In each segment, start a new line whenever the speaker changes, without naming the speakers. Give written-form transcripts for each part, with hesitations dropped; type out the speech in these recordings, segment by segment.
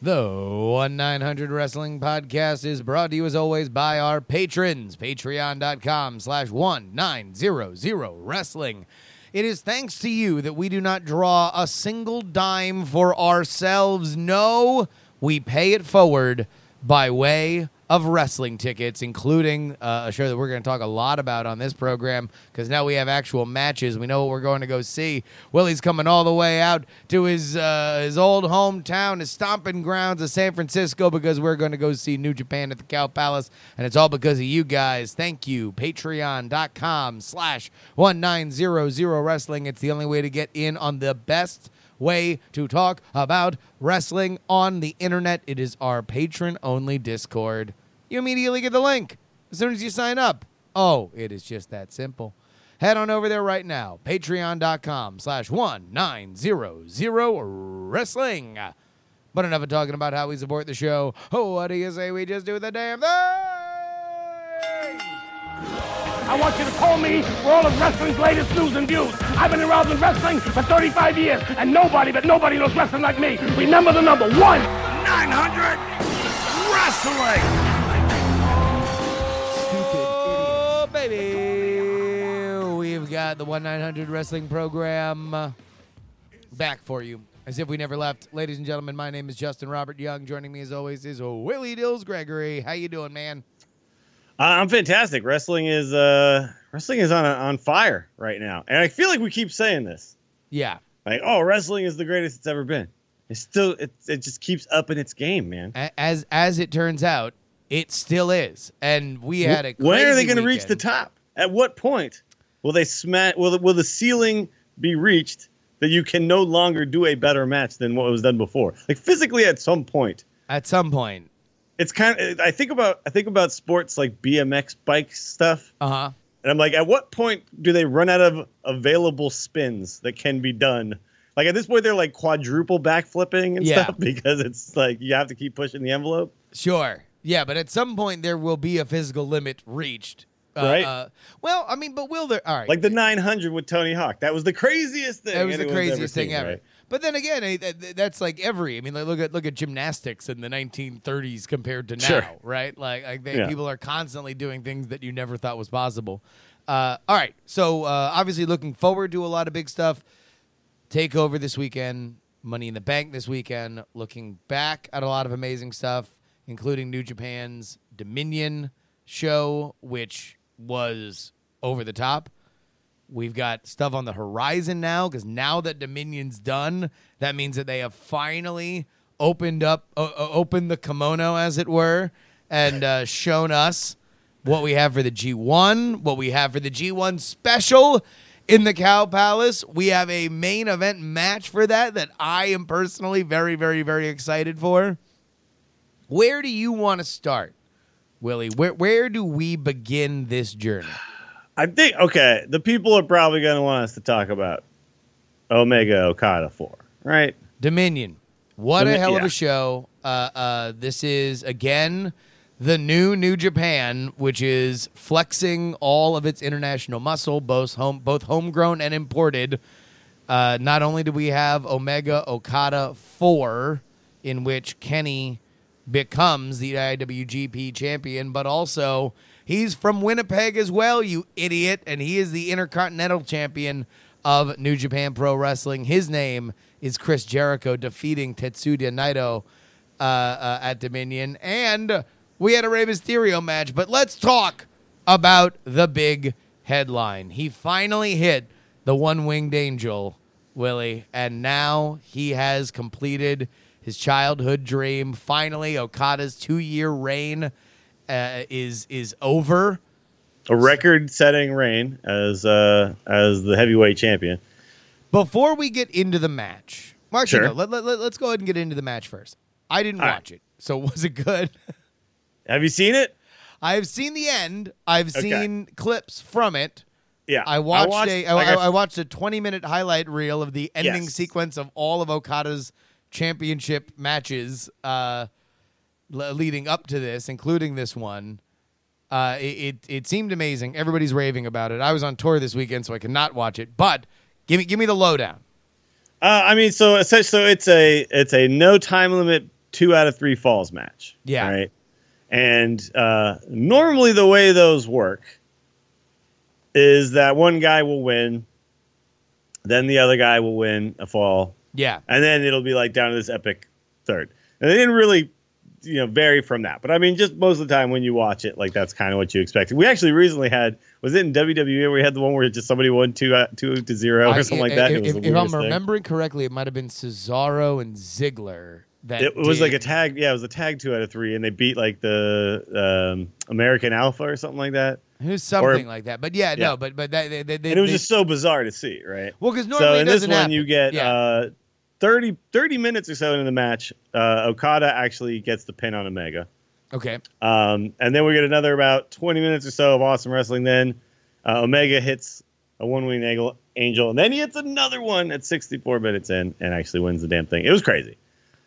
The 1-900 Wrestling Podcast is brought to you, as always, by our patrons. Patreon.com/1900Wrestling. It is thanks to you that we do not draw a single dime for ourselves. No, we pay it forward by way of wrestling tickets, including a show that we're going to talk a lot about on this program, because now we have actual matches. We know what we're going to go see. Willie's coming all the way out to his old hometown, his stomping grounds of San Francisco, because we're going to go see New Japan at the Cow Palace, and it's all because of you guys. Thank you. Patreon.com/1900Wrestling. It's the only way to get in on the best way to talk about wrestling on the internet. It is our patron-only Discord. You immediately get the link as soon as you sign up. Oh, it is just that simple. Head on over there right now. Patreon.com/1900Wrestling. But enough of talking about how we support the show. Oh, what do you say we just do the damn thing?
I want you to call me for all of wrestling's latest news and views. I've been around in wrestling for 35 years, and nobody knows wrestling like me. Remember the number 1-900 Wrestling.
Oh, baby. We've got the 1-900 Wrestling program back for you, as if we never left. Ladies and gentlemen, my name is Justin Robert Young. Joining me, as always, is Willie Dills Gregory. How you doing, man?
I'm fantastic. Wrestling is on fire right now, and I feel like we keep saying this.
Yeah.
Like, oh, wrestling is the greatest it's ever been. It's still, it just keeps upping its game, man.
As it turns out, it still is. And we had a crazy
When are they going to
weekend.
reach the top? At what point will they smash? Will the ceiling be reached that you can no longer do a better match than what was done before? Like physically, at some point.
At some point.
It's kind of, I think about sports like BMX bike stuff.
Uh-huh.
And I'm like, at what point do they run out of available spins that can be done? Like at this point, they're like quadruple backflipping and stuff because it's like you have to keep pushing the envelope.
Sure. Yeah, but at some point there will be a physical limit reached.
Right.
Well, I mean, but will there? All right.
Like the 900 with Tony Hawk. That was the craziest thing.
That was the
anyone's
craziest thing
seen,
ever.
right?
But then again, that's like look at gymnastics in the 1930s compared to now,
Sure.
right? People are constantly doing things that you never thought was possible. All right, so obviously looking forward to a lot of big stuff. Takeover this weekend, Money in the Bank this weekend. Looking back at a lot of amazing stuff, including New Japan's Dominion show, which was over the top. We've got stuff on the horizon now, because now that Dominion's done, that means that they have finally opened the kimono, as it were, and shown us what we have for the G1, what we have for the G1 special in the Cow Palace. We have a main event match for that I am personally very, very, very excited for. Where do you want to start, Willie? Where do we begin this journey?
I think, okay, the people are probably going to want us to talk about Omega Okada 4, right?
Dominion. What a hell of a show. This is, again, the New Japan, which is flexing all of its international muscle, both homegrown and imported. Not only do we have Omega Okada 4, in which Kenny becomes the IWGP champion, but also he's from Winnipeg as well, you idiot, and he is the Intercontinental Champion of New Japan Pro Wrestling. His name is Chris Jericho, defeating Tetsuya Naito at Dominion. And we had a Rey Mysterio match, but let's talk about the big headline. He finally hit the one-winged angel, Willie, and now he has completed his childhood dream. Finally, Okada's 2-year reign is over.
A record-setting reign as the heavyweight champion.
Before we get into the match,
Sure.
let's go ahead and get into the match first. I didn't watch it, so was it good?
Have you seen it?
I've seen the end. I've seen clips from it.
Yeah,
I watched a 20-minute highlight reel of the ending sequence of all of Okada's championship matches leading up to this, including this one. It seemed amazing. Everybody's raving about it. I was on tour this weekend, so I could not watch it. But give me the lowdown.
So essentially, it's a no time limit 2 out of 3 falls match.
Yeah.
Right. And normally the way those work is that one guy will win, then the other guy will win a fall.
Yeah.
And then it'll be like down to this epic third. And they didn't really, vary from that. But I mean, just most of the time when you watch it, like that's kind of what you expected. We actually recently was it in WWE where we had the one where just somebody won 2-0 or something like that?
If I'm remembering correctly, it might have been Cesaro and Ziggler.
It was like a tag. Yeah, it was a tag 2 out of 3, and they beat like the American Alpha or something like that.
It was something like that. But no, but that
and it was just so bizarre to see, right?
Well, because normally
in
this
one you get 30 minutes or so into the match. Okada actually gets the pin on Omega.
Okay.
And then we get another about 20 minutes or so of awesome wrestling. Then Omega hits a one-wing angel, and then he hits another one at 64 minutes in and actually wins the damn thing. It was crazy.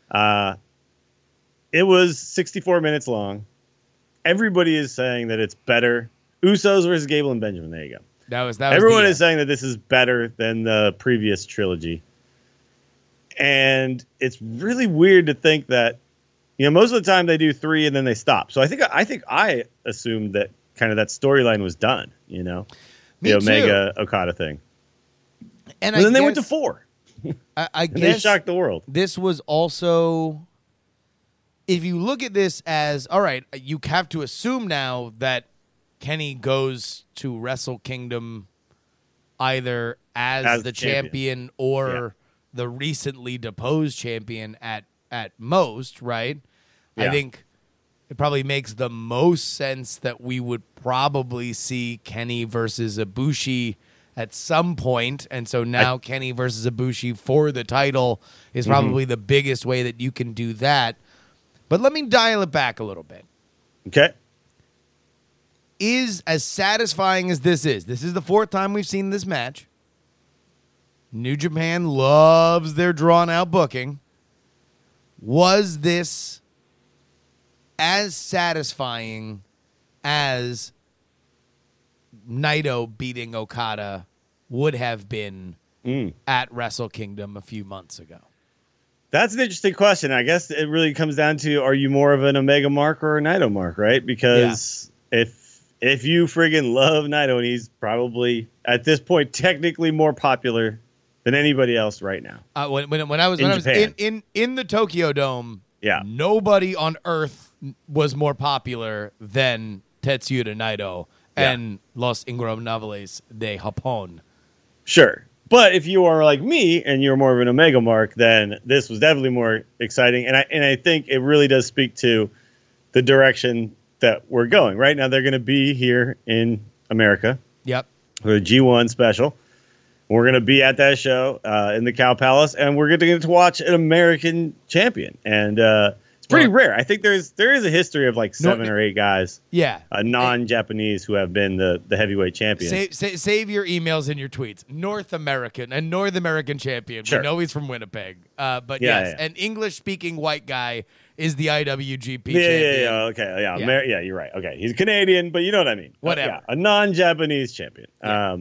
It was 64 minutes long. Everybody is saying that it's better. Usos versus Gable and Benjamin. There you go.
That was
Everyone is saying that this is better than the previous trilogy. And it's really weird to think that, most of the time they do 3 and then they stop. So I think I assumed that kind of that storyline was done, the Omega Okada thing. And then they went to 4.
I guess
they shocked the world.
This was also, if you look at this as, all right, you have to assume now that Kenny goes to Wrestle Kingdom either as the champion or the recently deposed champion at most, right? Yeah. I think it probably makes the most sense that we would probably see Kenny versus Ibushi at some point, and so now Kenny versus Ibushi for the title is probably the biggest way that you can do that. But let me dial it back a little bit.
Okay.
Is as satisfying as this is the 4th time we've seen this match. New Japan loves their drawn-out booking. Was this as satisfying as Naito beating Okada would have been at Wrestle Kingdom a few months ago?
That's an interesting question. I guess it really comes down to, are you more of an Omega mark or a Naito mark, right? Because if you friggin' love Naito, and he's probably, at this point, technically more popular than anybody else right now.
When I was in the Tokyo Dome, nobody on earth was more popular than Tetsuya Naito and Los Ingobernables de Japón.
Sure. But if you are like me and you're more of an Omega mark, then this was definitely more exciting. And I think it really does speak to the direction that we're going. Right now, they're going to be here in America.
Yep.
For the G1 special. We're going to be at that show in the Cow Palace, and we're going to get to watch an American champion. And it's pretty rare. I think there is a history of like 7 or 8 guys, non-Japanese, who have been the heavyweight champions.
Save your emails and your tweets. North American champion. Sure. We know he's from Winnipeg. But yes, an English-speaking white guy is the IWGP champion.
Okay, you're right. Okay, he's Canadian, but you know what I mean.
Whatever.
A non-Japanese champion. Yeah.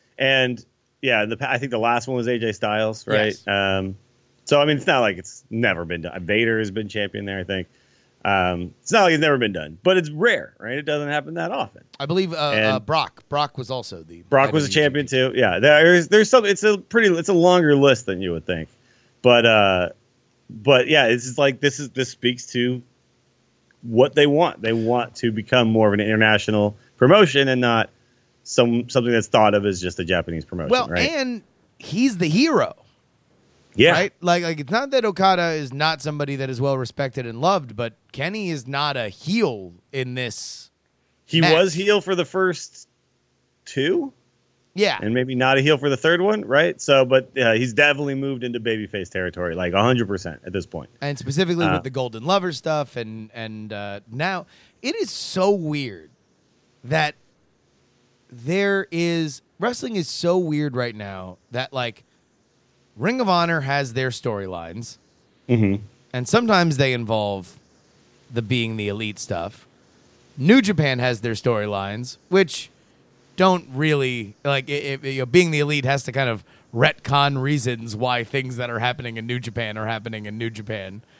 I think the last one was AJ Styles, right? Yes. So, I mean, it's not like it's never been done. Vader has been champion there, I think. It's not like it's never been done, but it's rare, right? It doesn't happen that often.
I believe Brock was also the
Brock was a champion too. Yeah, there's some. It's a longer list than you would think, but yeah, it's just like this speaks to what they want. They want to become more of an international promotion and not something that's thought of as just a Japanese promotion.
Well,
right?
And he's the hero.
Yeah.
Right? Like it's not that Okada is not somebody that is well respected and loved, but Kenny is not a heel in this.
He was heel for the first 2.
Yeah.
And maybe not a heel for the 3rd one, right? So, but he's definitely moved into babyface territory, like 100% at this point.
And specifically with the Golden Lover stuff, and now it is so weird that wrestling is so weird right now that like Ring of Honor has their storylines, and sometimes they involve the being the elite stuff. New Japan has their storylines, which don't really like. Being the elite has to kind of retcon reasons why things that are happening in New Japan are happening in New Japan.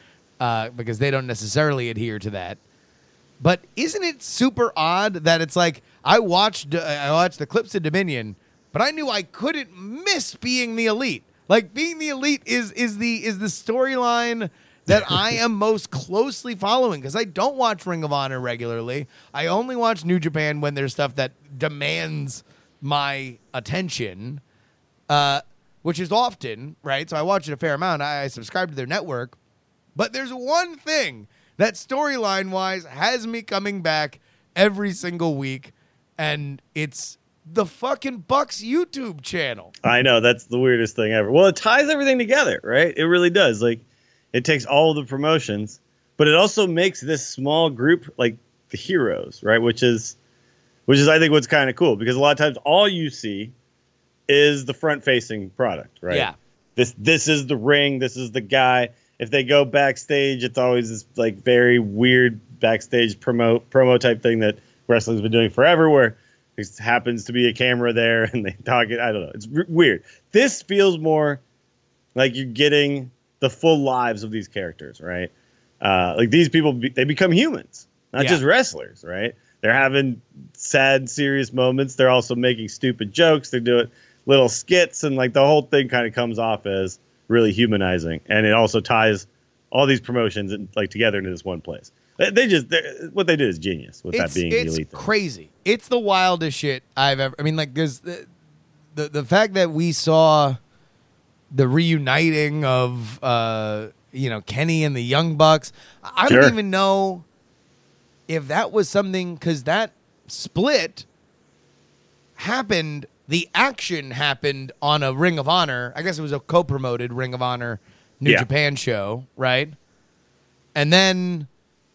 because they don't necessarily adhere to that. But isn't it super odd that it's like I watched the clips of Dominion, but I knew I couldn't miss being the Elite. Like being the Elite is the storyline that I am most closely following because I don't watch Ring of Honor regularly. I only watch New Japan when there's stuff that demands my attention, which is often, right? So I watch it a fair amount. I subscribe to their network. But there's one thing that storyline-wise has me coming back every single week, and it's the fucking Bucks YouTube channel.
I know, that's the weirdest thing ever. Well, it ties everything together, right? It really does. Like, it takes all the promotions, but it also makes this small group like the heroes, right? Which is I think what's kind of cool, because a lot of times all you see is the front-facing product, right?
Yeah.
This is the ring. This is the guy. If they go backstage, it's always this like very weird backstage promo type thing that wrestling's been doing forever, where there happens to be a camera there and they talk it. I don't know. It's weird. This feels more like you're getting the full lives of these characters, right? Like these people, they become humans, not just wrestlers, right? They're having sad, serious moments. They're also making stupid jokes. They're doing little skits, and like the whole thing kind of comes off as really humanizing. And it also ties all these promotions like together into this one place. What they did is genius with that being the Elite thing.
It's crazy. It's the wildest shit I've ever. I mean, like, there's the fact that we saw the reuniting of Kenny and the Young Bucks. I don't even know if that was something, because that split happened. The action happened on a Ring of Honor. I guess it was a co-promoted Ring of Honor New Japan show, right? And then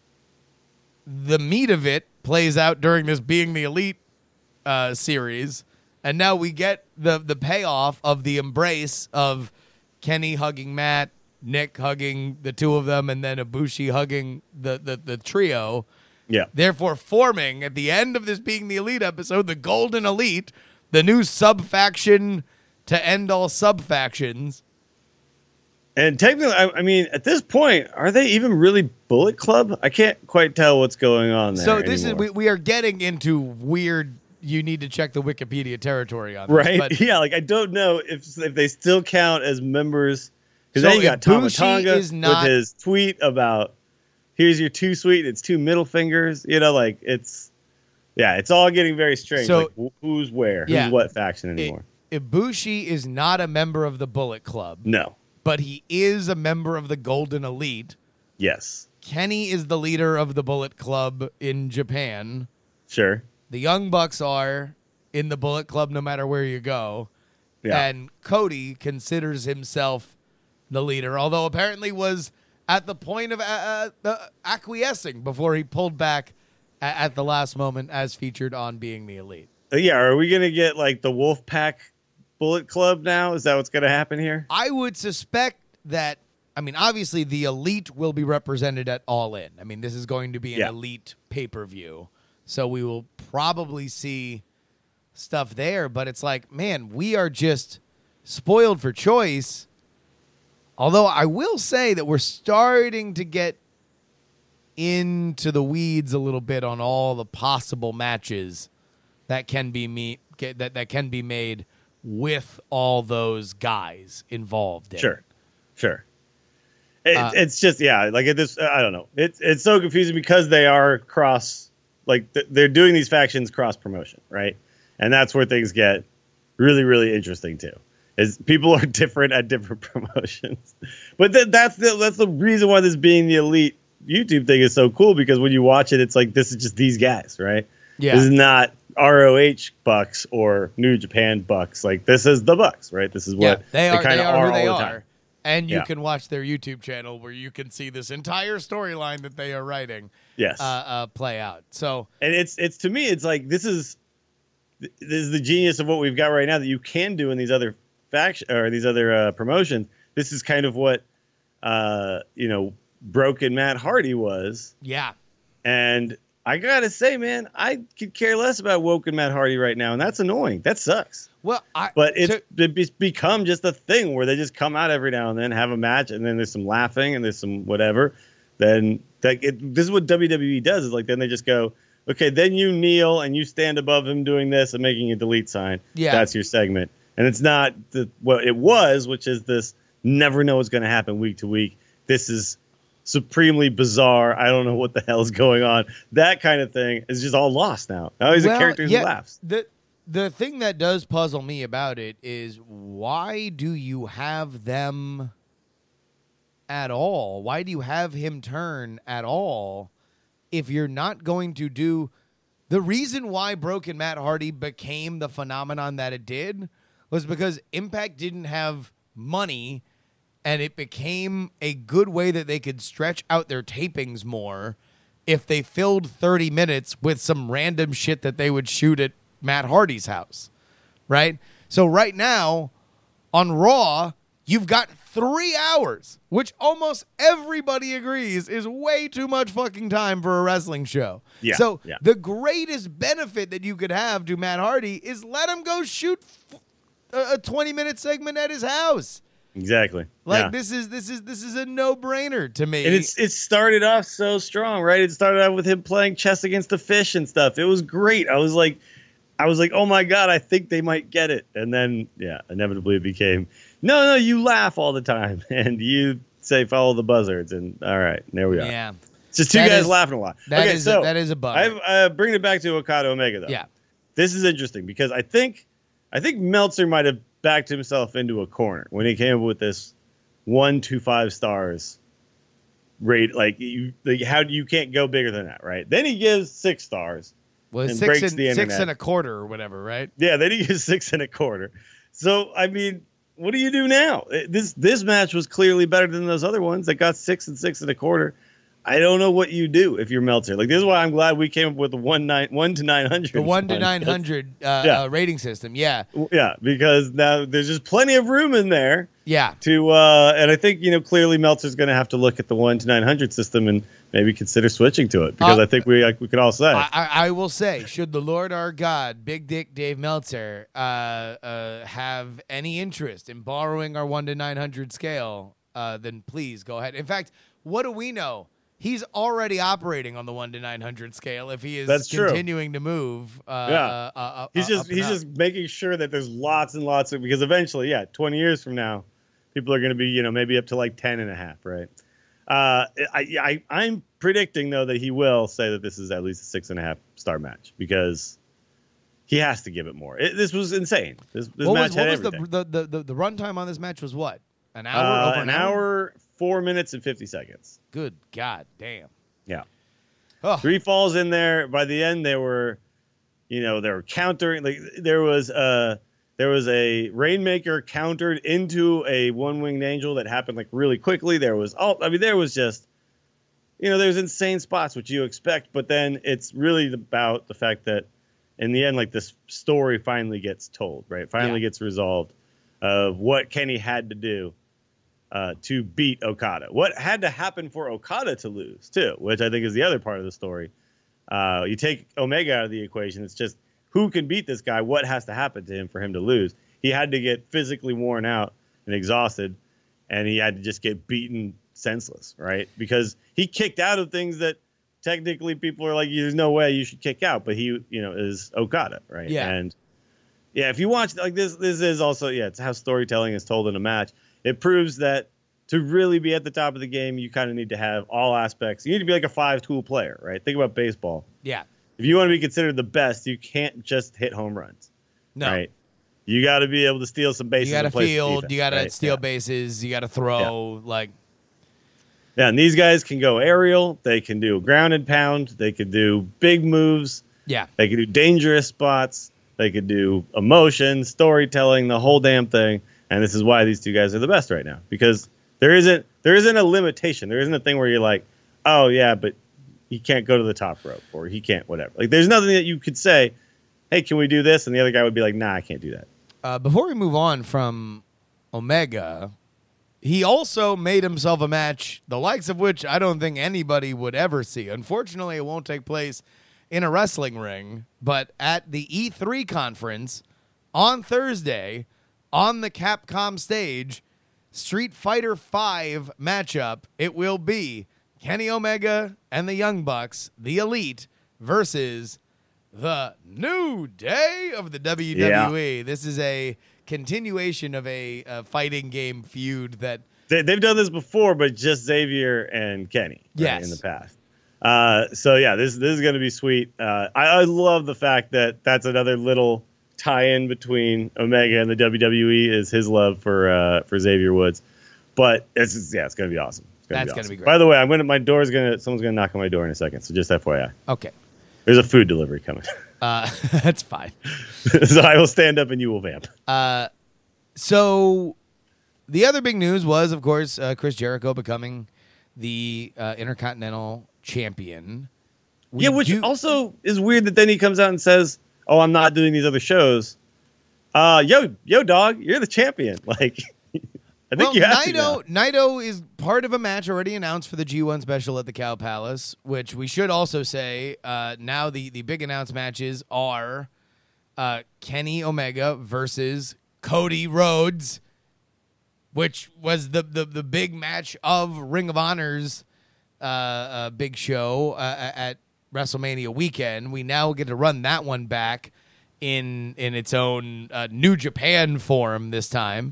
the meat of it plays out during this Being the Elite series. And now we get the payoff of the embrace of Kenny hugging Matt, Nick hugging the two of them, and then Ibushi hugging the trio.
Yeah.
Therefore forming, at the end of this Being the Elite episode, the Golden Elite, the new sub-faction to end all sub-factions.
And technically, I mean, at this point, are they even really Bullet Club? I can't quite tell what's going on there.
So this anymore. We are getting into weird, you need to check the Wikipedia territory on this.
Right?
But
yeah, like I don't know if they still count as members. Because then you got Tama Tonga with his tweet about, here's your too sweet, it's two middle fingers. You know, like it's all getting very strange. So, like who's where? Who's what faction anymore?
Ibushi is not a member of the Bullet Club.
No.
But he is a member of the Golden Elite.
Yes.
Kenny is the leader of the Bullet Club in Japan.
Sure.
The Young Bucks are in the Bullet Club no matter where you go.
Yeah.
And Cody considers himself the leader, although apparently was at the point of acquiescing before he pulled back at the last moment, as featured on Being the Elite.
Yeah, are we going to get like the Wolfpack Bullet Club now? Is that what's going to happen here?
I would suspect that, I mean, obviously the Elite will be represented at All In. I mean, this is going to be an Elite pay-per-view, so we will probably see stuff there, but it's like, man, we are just spoiled for choice. Although I will say that we're starting to get into the weeds a little bit on all the possible matches that can be that can be made with all those guys involved in.
Sure. It's just like at this, I don't know. It's so confusing because they are cross, like they're doing these factions cross promotion, right? And that's where things get really, really interesting too. Is people are different at different promotions, but that's the reason why this Being the Elite YouTube thing is so cool, because when you watch it, it's like, this is just these guys, right?
Yeah.
This is not ROH Bucks or New Japan Bucks. Like, this is the Bucks, right? This is what
they are who they
all the
are.
time.
And you can watch their YouTube channel where you can see this entire storyline that they are writing play out. So,
and it's to me, it's like, this is the genius of what we've got right now that you can do in these other promotions. This is kind of what Broken Matt Hardy was.
Yeah.
And I gotta say, man, I could care less about Woken Matt Hardy right now, and that's annoying. That sucks.
Well,
it's become just a thing where they just come out every now and then, have a match, and then there's some laughing and there's some whatever. then this is what WWE does. Is like then they just go, okay, then you kneel and you stand above him doing this and making a delete sign.
Yeah,
that's your segment, and it's not what it was, which is this never know what's going to happen week to week. This is supremely bizarre. I don't know what the hell is going on. That kind of thing is just all lost now. Now he's a character who laughs.
The thing that does puzzle me about it is, why do you have them at all? Why do you have him turn at all if you're not going to do... The reason why Broken Matt Hardy became the phenomenon that it did was because Impact didn't have money, and it became a good way that they could stretch out their tapings more if they filled 30 minutes with some random shit that they would shoot at Matt Hardy's house, right? So right now on Raw, you've got 3 hours, which almost everybody agrees is way too much fucking time for a wrestling show.
Yeah,
so the greatest benefit that you could have to Matt Hardy is let him go shoot a 20-minute segment at his house.
Exactly.
Like this is a no-brainer to me.
And it started off so strong, right? It started out with him playing chess against the fish and stuff. It was great. I was like, oh my God, I think they might get it. And then, inevitably it became, no, you laugh all the time and you say follow the buzzards, and all right, there we are.
Yeah.
It's just two guys laughing a lot.
That is a bummer.
I'm bringing it back to Okada Omega though.
Yeah.
This is interesting because I think Meltzer might have backed himself into a corner when he came up with this 1 to 5 stars rate. How you can't go bigger than that, right? Then he gives 6 stars.
Well,
and
six
breaks the internet.
6 1/4 or whatever, right?
Yeah, then he gives 6 1/4. So I mean, what do you do now? This match was clearly better than those other ones that got 6 and 6 1/4. I don't know what you do if you're Meltzer. Like, this is why I'm glad we came up with the 1 to 900.
The 1 to 900 rating system. Yeah.
Yeah, because now there's just plenty of room in there.
Yeah.
And I think, clearly Meltzer's going to have to look at the 1 to 900 system and maybe consider switching to it, because I think we could all say.
I will say, should the Lord our God, Big Dick Dave Meltzer, have any interest in borrowing our 1 to 900 scale, then please go ahead. In fact, what do we know? He's already operating on the 1 to 900 scale if he is continuing to move.
He's just making sure that there's lots and lots of, because eventually, 20 years from now, people are going to be, maybe up to like 10.5, right? I'm predicting though that he will say that this is at least a 6.5 star match, because he has to give it more. This was insane. This match had everything.
The runtime on this match was what? An hour? Over an hour?
4 minutes and 50 seconds.
Good God damn.
Yeah.
Oh.
3 falls in there. By the end, they were countering. Like, there was a Rainmaker countered into a One-Winged Angel that happened like really quickly. There was just, there's insane spots which you expect, but then it's really about the fact that in the end, like, this story finally gets told, right? Finally gets resolved of what Kenny had to do to beat Okada. What had to happen for Okada to lose, too, which I think is the other part of the story. You take Omega out of the equation, it's just who can beat this guy? What has to happen to him for him to lose? He had to get physically worn out and exhausted, and he had to just get beaten senseless, right? Because he kicked out of things that technically people are like, there's no way you should kick out, but he, is Okada, right?
Yeah.
And if you watch, like, this is also, it's how storytelling is told in a match. It proves that to really be at the top of the game, you kind of need to have all aspects. You need to be like a 5-tool player, right? Think about baseball.
Yeah.
If you want to be considered the best, you can't just hit home runs.
No.
Right? You got to be able to steal some bases.
You got to field.
Defense,
you got to
right?
steal bases. You got to throw.
Yeah, and these guys can go aerial. They can do ground and pound. They could do big moves.
Yeah.
They can do dangerous spots. They could do emotion, storytelling, the whole damn thing. And this is why these two guys are the best right now, because there isn't a limitation. There isn't a thing where you're like, oh yeah, but he can't go to the top rope, or he can't whatever. Like, there's nothing that you could say, hey, can we do this? And the other guy would be like, nah, I can't do that.
Before we move on from Omega, he also made himself a match, the likes of which I don't think anybody would ever see. Unfortunately, it won't take place in a wrestling ring, but at the E3 conference on Thursday, on the Capcom stage, Street Fighter V matchup, it will be Kenny Omega and the Young Bucks, the Elite, versus the New Day of the WWE. Yeah. This is a continuation of a fighting game feud that
they've done this before, but just Xavier and Kenny in the past. So yeah, this is going to be sweet. I love the fact that that's another little tie-in between Omega and the WWE is his love for Xavier Woods. But it's going to be awesome.
That's going to be great.
By the way, someone's going to knock on my door in a second. So just FYI.
Okay.
There's a food delivery coming.
That's fine.
So I will stand up and you will vamp.
So the other big news was, of course, Chris Jericho becoming the Intercontinental Champion.
Which also is weird that then he comes out and says, "Oh, I'm not doing these other shows." Yo, dog, you're the champion. Like, I think you have
Naito is part of a match already announced for the G1 special at the Cow Palace, which we should also say now the big announced matches are Kenny Omega versus Cody Rhodes, which was the big match of Ring of Honor's big show at WrestleMania weekend. We now get to run that one back in its own New Japan form this time.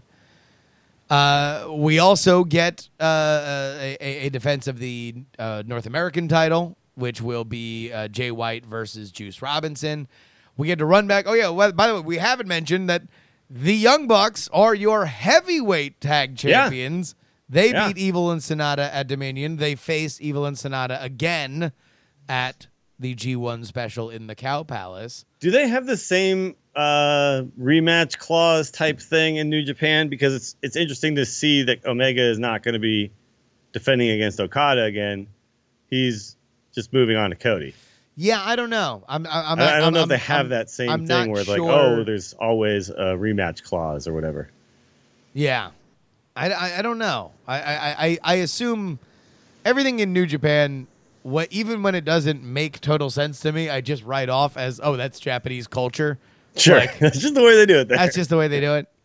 We also get a defense of the North American title, which will be Jay White versus Juice Robinson. We get to run back. Oh, yeah, well, by the way, we haven't mentioned that the Young Bucks are your heavyweight tag champions. They beat Evil and Sonata at Dominion. They face Evil and Sonata again at the G1 special in the Cow Palace.
Do they have the same rematch clause type thing in New Japan? Because it's interesting to see that Omega is not going to be defending against Okada again. He's just moving on to Cody.
Yeah, I don't know. I
don't know if they have that same thing where like, oh, there's always a rematch clause or whatever.
Yeah, I don't know. I assume everything in New Japan, even when it doesn't make total sense to me, I just write off as, oh, that's Japanese culture.
Sure, that's just the way they do it there.
That's just the way they do it.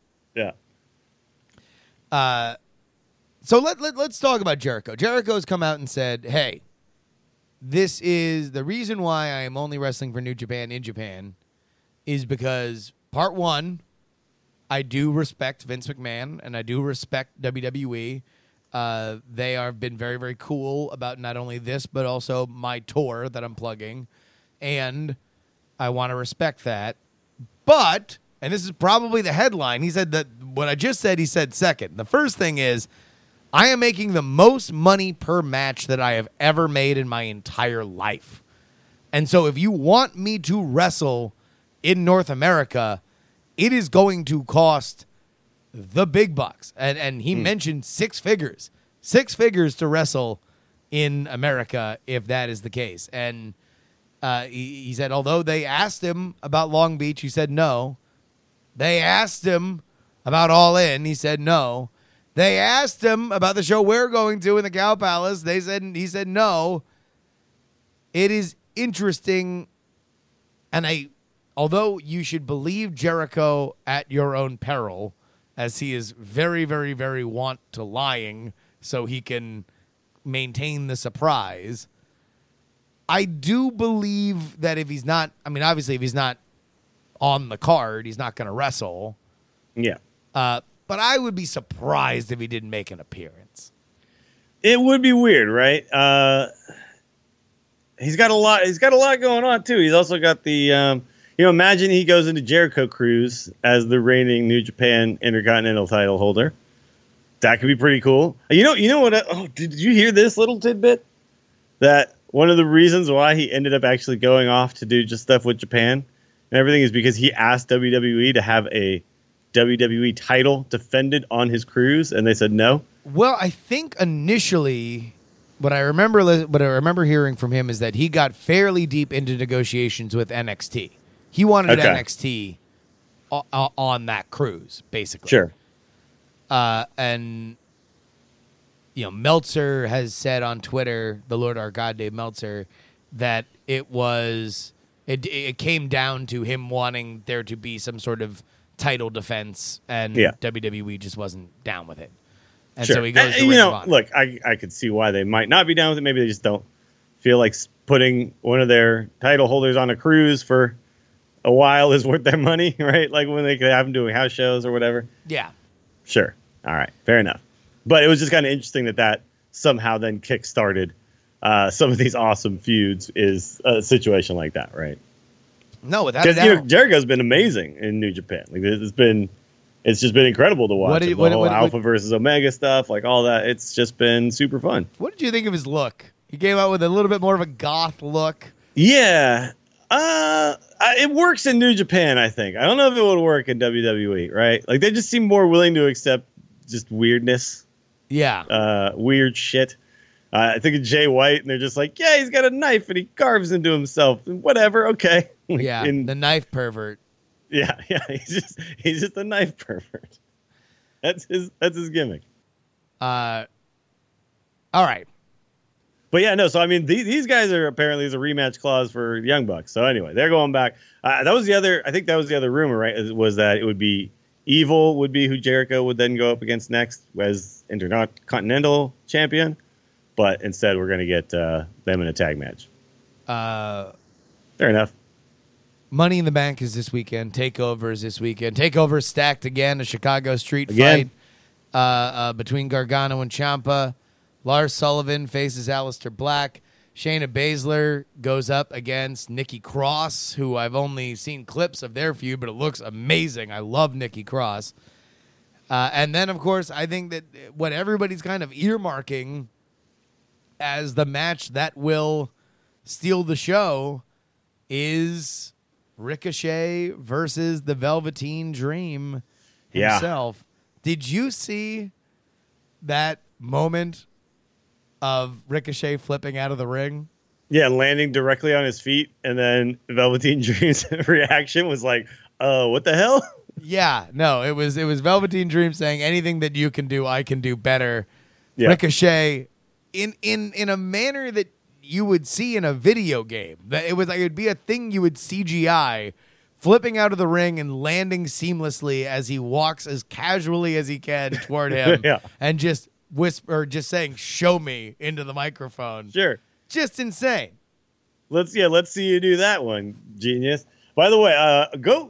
Yeah.
So let's talk about Jericho. Jericho's come out and said, hey, this is the reason why I am only wrestling for New Japan in Japan is because, part one, I do respect Vince McMahon and I do respect WWE. They have been very, very cool about not only this, but also my tour that I'm plugging. And I want to respect that. But, and this is probably the headline, he said that what I just said, he said second. The first thing is, I am making the most money per match that I have ever made in my entire life. And so if you want me to wrestle in North America, it is going to cost the big bucks. And he mentioned six figures. 6 figures to wrestle in America if that is the case. And he said, although they asked him about Long Beach, he said no. They asked him about All In. He said no. They asked him about the show we're going to in the Cow Palace. He said no. It is interesting. And although you should believe Jericho at your own peril, as he is very, very, very wont to lying so he can maintain the surprise, I do believe that if he's not, I mean, obviously if he's not on the card, he's not going to wrestle.
Yeah.
But I would be surprised if he didn't make an appearance.
It would be weird, right? He's got a lot going on too. He's also got the, imagine he goes into Jericho Cruise as the reigning New Japan Intercontinental title holder. That could be pretty cool. You know what? Did you hear this little tidbit? That one of the reasons why he ended up actually going off to do just stuff with Japan and everything is because he asked WWE to have a WWE title defended on his cruise, and they said no.
Well, I think initially, what I remember hearing from him is that he got fairly deep into negotiations with NXT. He wanted NXT on that cruise, basically.
Sure.
And Meltzer has said on Twitter, the Lord our God, Dave Meltzer, that it came down to him wanting there to be some sort of title defense, and WWE just wasn't down with it. And
sure.
so he goes to
you
Ring
know,
of Honor.
look, I could see why they might not be down with it. Maybe they just don't feel like putting one of their title holders on a cruise for a while is worth their money, right? Like when they could have them doing house shows or whatever.
Yeah.
Sure. All right. Fair enough. But it was just kind of interesting that somehow then kick-started some of these awesome feuds is a situation like that, right?
No, without a
Because
doubt.
Jericho's been amazing in New Japan. Like it's just been incredible to watch. The whole Alpha versus Omega stuff, like all that. It's just been super fun.
What did you think of his look? He came out with a little bit more of a goth look.
Yeah. It works in New Japan, I think. I don't know if it would work in WWE, right? Like they just seem more willing to accept just weirdness.
Yeah.
Weird shit. I think of Jay White, and they're just like, yeah, he's got a knife, and he carves into himself. Whatever, okay.
Yeah, the knife pervert.
Yeah, he's just a knife pervert. That's his gimmick.
All right.
But yeah, no. So I mean, these guys are apparently there's a rematch clause for Young Bucks. So anyway, they're going back. That was the other. I think that was the other rumor, right? Was that it would be Evil would be who Jericho would then go up against next as Intercontinental Champion, but instead we're going to get them in a tag match. Fair enough.
Money in the Bank is this weekend. Takeover is this weekend. Takeover is stacked again. A Chicago street
Again?
fight between Gargano and Ciampa. Lars Sullivan faces Aleister Black. Shayna Baszler goes up against Nikki Cross, who I've only seen clips of their feud, but it looks amazing. I love Nikki Cross. And then, of course, I think that what everybody's kind of earmarking as the match that will steal the show is Ricochet versus the Velveteen Dream himself. Did you see that moment of Ricochet flipping out of the ring?
Yeah, landing directly on his feet, and then Velveteen Dream's reaction was like, "Oh, what the hell?"
Yeah, no, it was Velveteen Dream saying, "Anything that you can do, I can do better."
Yeah.
Ricochet in a manner that you would see in a video game. That it would be a thing you would CGI, flipping out of the ring and landing seamlessly as he walks as casually as he can toward him,
Yeah.
and just whisper, just saying, "Show me," into the microphone.
Sure.
Just insane.
Let's see you do that one, genius. By the way, go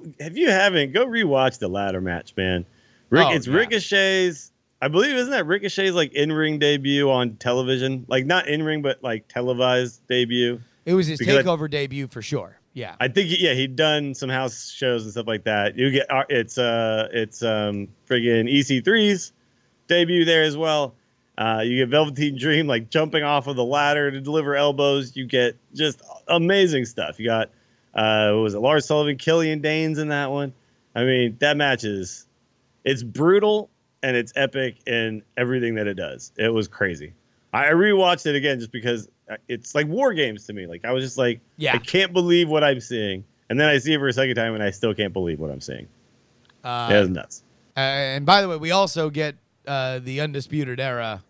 rewatch the ladder match, man. It's
yeah.
Ricochet's, I believe, isn't that Ricochet's like in-ring debut on television? Like not in-ring, but like televised debut.
It was his
Because
takeover debut for sure. Yeah.
I think he'd done some house shows and stuff like that. You get it's friggin' EC3's debut there as well. You get Velveteen Dream like jumping off of the ladder to deliver elbows. You get just amazing stuff. You got was it Lars Sullivan, Killian Danes in that one? I mean, that match it's brutal and it's epic in everything that it does. It was crazy. I rewatched it again just because it's like War Games to me. Like I was just like,
Yeah.
I can't believe what I'm seeing, and then I see it for a second time and I still can't believe what I'm seeing. It was nuts.
And by the way, we also get the Undisputed Era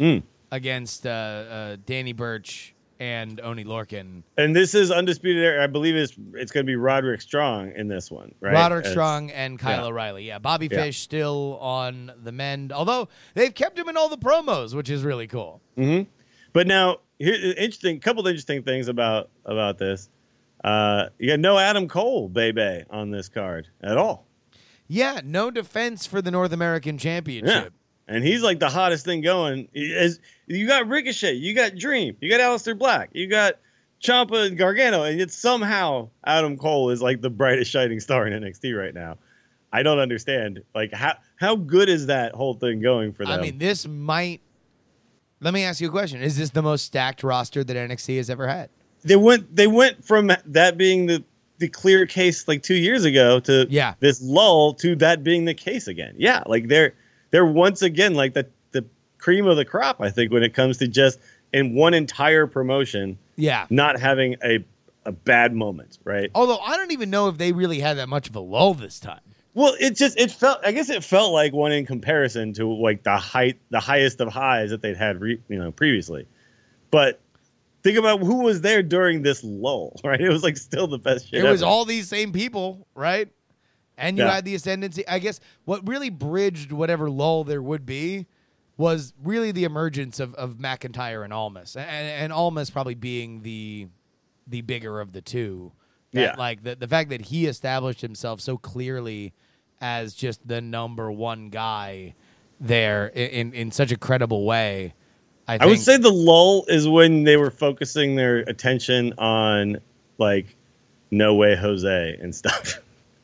against Danny Burch and Oney Lorcan.
And this is Undisputed Era. I believe it's going to be Roderick Strong in this one, right?
Roderick Strong and Kyle
yeah.
O'Reilly. Yeah, Bobby
Yeah.
Fish still on the mend, although they've kept him in all the promos, which is really cool.
Mm-hmm. But now, here's couple interesting things about this. You got no Adam Cole, baby, on this card at all.
Yeah, no defense for the North American Championship.
And he's like the hottest thing going. You got Ricochet, you got Dream, you got Aleister Black, you got Ciampa and Gargano, and yet somehow Adam Cole is like the brightest shining star in NXT right now. I don't understand. Like how good is that whole thing going for them?
I mean, this might. Let me ask you a question: is this the most stacked roster that NXT has ever had?
They went from that being the clear case like 2 years ago to this lull to that being the case again. Yeah, like they're once again like the cream of the crop, I think, when it comes to just in one entire promotion not having a bad moment, right?
Although I don't even know if they really had that much of a lull this time.
Well, it felt like one in comparison to like the highest of highs that they'd had previously. But think about who was there during this lull, right? It was like still the best shit
It was
ever.
all these same people, right? And you had the ascendancy. I guess what really bridged whatever lull there would be was really the emergence of McIntyre and Almas, and Almas probably being the bigger of the two. That, like the fact that he established himself so clearly as just the number one guy there in such a credible way. I
would say the lull is when they were focusing their attention on like No Way Jose and stuff.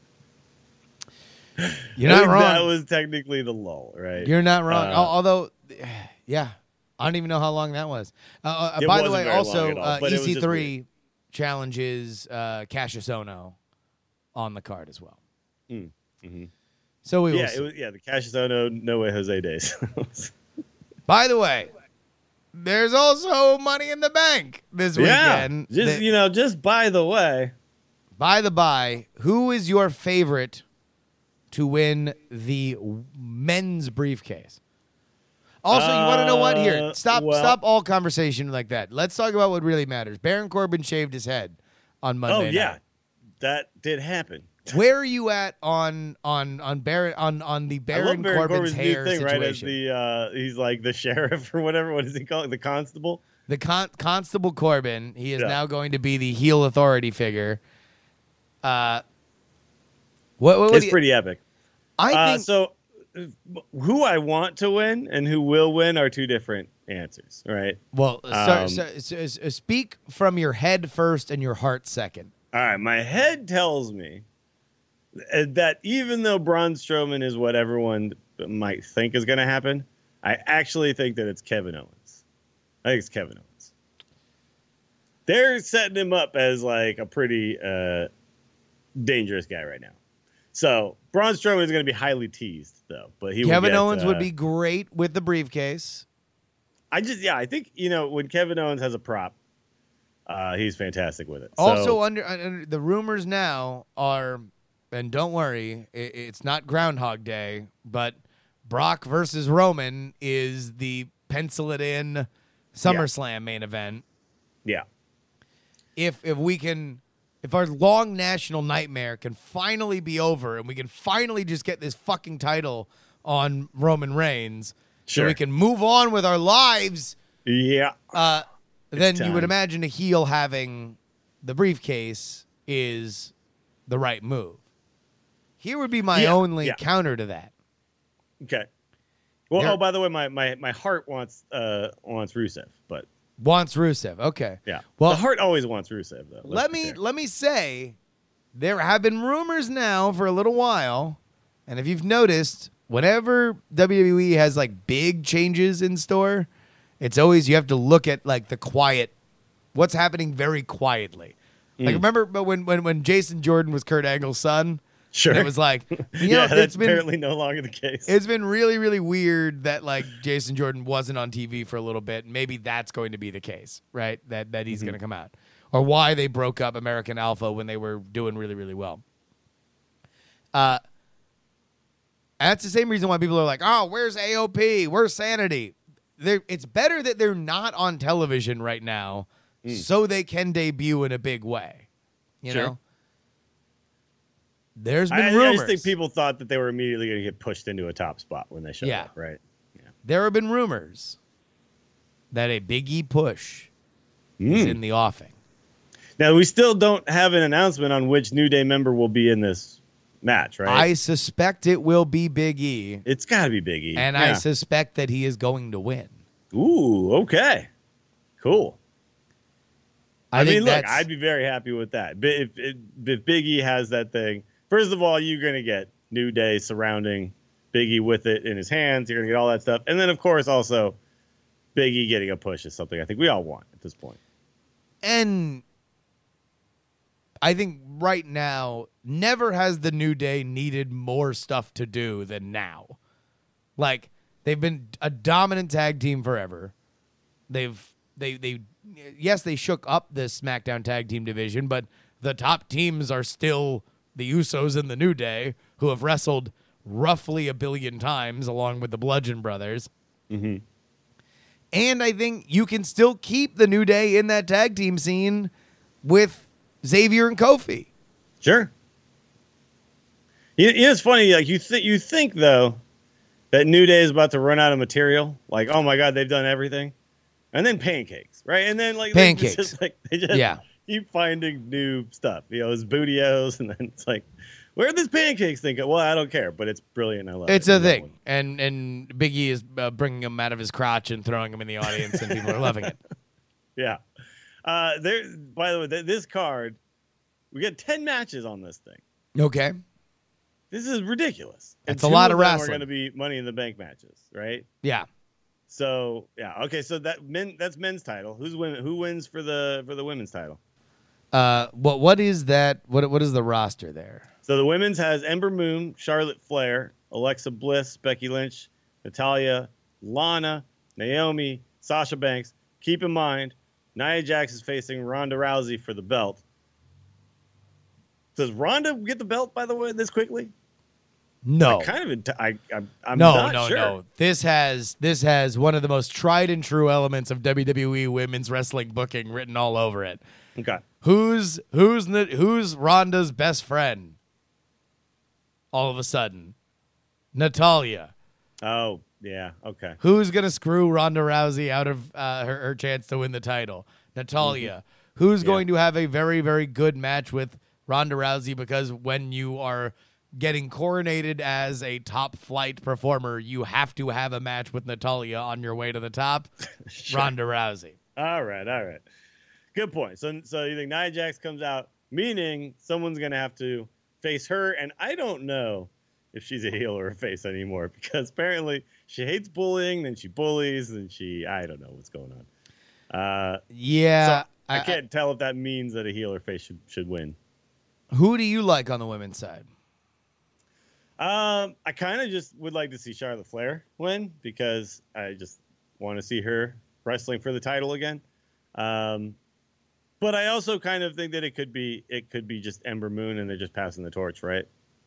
You're not wrong.
That was technically the lull, right?
You're not wrong. Although, yeah, I don't even know how long that was. By the way, also EC3 challenges Cassius Ohno on the card as well.
Mm-hmm.
So we will
the Cassius Ohno No Way Jose days.
By the way, there's also Money in the Bank this weekend.
Just by the way.
By the by, who is your favorite to win the men's briefcase? Also, you want to know what? Here, stop all conversation like that. Let's talk about what really matters. Baron Corbin shaved his head on Monday night.
That did happen.
Where are you at on the Baron Corbin's hair
thing,
situation?
Right? As he's like the sheriff or whatever. What is he called? The constable.
The Constable Corbin. He is now going to be the heel authority figure.
It's pretty epic.
I think
so. Who I want to win and who will win are two different answers, right?
Well, speak from your head first and your heart second.
All right, my head tells me that even though Braun Strowman is what everyone might think is going to happen, I actually think that it's Kevin Owens. I think it's Kevin Owens. They're setting him up as like a pretty dangerous guy right now. So Braun Strowman is going to be highly teased, though. But
Kevin Owens would be great with the briefcase.
I think when Kevin Owens has a prop, he's fantastic with it.
Also, under the rumors now are, and don't worry, it's not Groundhog Day, but Brock versus Roman is the pencil it in SummerSlam main event.
Yeah.
If our long national nightmare can finally be over and we can finally just get this fucking title on Roman Reigns so we can move on with our lives, then you would imagine a heel having the briefcase is the right move. Here would be my only counter to that.
Okay. Well, by the way, my heart wants Rusev, but...
Wants Rusev. Okay.
Yeah. Well, the heart always wants Rusev, though.
Let me say, there have been rumors now for a little while, and if you've noticed, whenever WWE has like big changes in store, it's always you have to look at like the quiet, what's happening very quietly. Like remember, but when Jason Jordan was Kurt Angle's son.
Sure.
It was like,
that's apparently no longer the case.
It's been really, really weird that like Jason Jordan wasn't on TV for a little bit. Maybe that's going to be the case, right? That he's going to come out. Or why they broke up American Alpha when they were doing really, really well. That's the same reason why people are like, oh, where's AOP? Where's Sanity? It's better that they're not on television right now so they can debut in a big way. You know? There's been rumors.
I just think people thought that they were immediately going to get pushed into a top spot when they showed up, right? Yeah.
There have been rumors that a Big E push is in the offing.
Now, we still don't have an announcement on which New Day member will be in this match, right?
I suspect it will be Big E.
It's got to be Big E.
And I suspect that he is going to win.
Ooh, okay. Cool. I mean, look,
that's...
I'd be very happy with that. If Big E has that thing... First of all, you're going to get New Day surrounding Big E with it in his hands. You're going to get all that stuff. And then, of course, also Big E getting a push is something I think we all want at this point.
And I think right now, never has the New Day needed more stuff to do than now. Like, they've been a dominant tag team forever. They shook up the SmackDown tag team division, but the top teams are still... the Usos and the New Day, who have wrestled roughly 1 billion times along with the Bludgeon Brothers.
Mm-hmm.
And I think you can still keep the New Day in that tag team scene with Xavier and Kofi.
Sure. It's funny. Like you think though, that New Day is about to run out of material. Like, oh my God, they've done everything. And then pancakes, right? And then like
pancakes.
They just keep finding new stuff. It's Bootios, and then it's like, where'd this pancakes thing go? Well, I don't care, but it's brilliant. I love it.
It's a thing. And Big E is bringing him out of his crotch and throwing him in the audience, and people are loving it.
Yeah. There. By the way, this card, we got 10 matches on this thing.
Okay.
This is ridiculous.
It's a lot of wrestling.
We're going to be Money in the Bank matches, right?
Yeah.
So yeah, okay. So that's men's title. Who wins for the women's title?
What is that? What is the roster there?
So the women's has Ember Moon, Charlotte Flair, Alexa Bliss, Becky Lynch, Natalya, Lana, Naomi, Sasha Banks. Keep in mind, Nia Jax is facing Ronda Rousey for the belt. Does Ronda get the belt, by the way, this quickly?
No.
I'm not sure.
No. This has one of the most tried and true elements of WWE women's wrestling booking written all over it.
Okay.
Who's Ronda's best friend? All of a sudden, Natalya.
Oh, yeah. Okay.
Who's gonna screw Ronda Rousey out of her chance to win the title? Natalya. Mm-hmm. Who's going to have a very, very good match with Ronda Rousey? Because when you are getting coronated as a top flight performer, you have to have a match with Natalya on your way to the top. Sure. Ronda Rousey.
All right. Good point. So you think Nia Jax comes out, meaning someone's going to have to face her, and I don't know if she's a heel or a face anymore, because apparently she hates bullying, then she bullies, then I don't know what's going on.
Yeah.
So I can't tell if that means that a heel or face should win.
Who do you like on the women's side?
I kind of just would like to see Charlotte Flair win, because I just want to see her wrestling for the title again. But I also kind of think that it could be just Ember Moon and they're just passing the torch, right?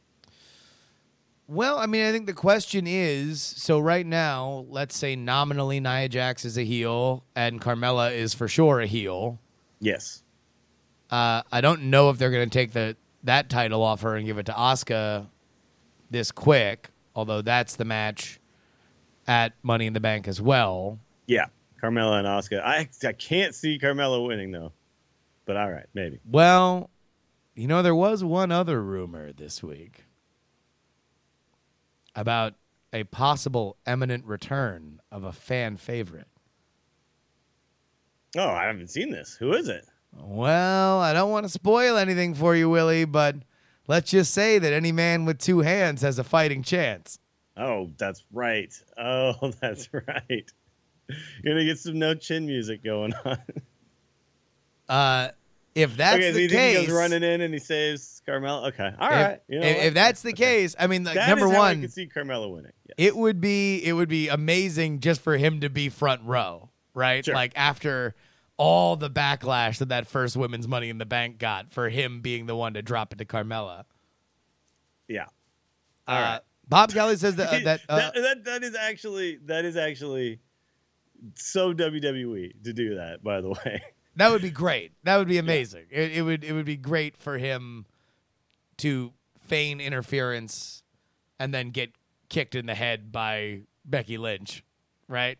Well, I mean, I think the question is, so right now, let's say nominally Nia Jax is a heel and Carmella is for sure a heel.
Yes.
I don't know if they're going to take that title off her and give it to Asuka this quick, although that's the match at Money in the Bank as well.
Yeah, Carmella and Asuka. I can't see Carmella winning, though. But all right, maybe.
Well, there was one other rumor this week about a possible imminent return of a fan favorite.
Oh, I haven't seen this. Who is it?
Well, I don't want to spoil anything for you, Willie, but let's just say that any man with two hands has a fighting chance.
Oh, that's right. You're going to get some no chin music going on.
If that's
so
the
you
case,
think he goes running in and he saves Carmella. Okay, all right.
If that's the case, I mean,
number one, I can see Carmella winning. Yes.
It would be amazing just for him to be front row, right?
Sure.
Like after all the backlash that first women's Money in the Bank got, for him being the one to drop it to Carmella.
Yeah. All right.
Bob Kelly says that
that is actually so WWE to do that. By the way.
That would be great. That would be amazing. Yeah. It would be great for him to feign interference and then get kicked in the head by Becky Lynch, right?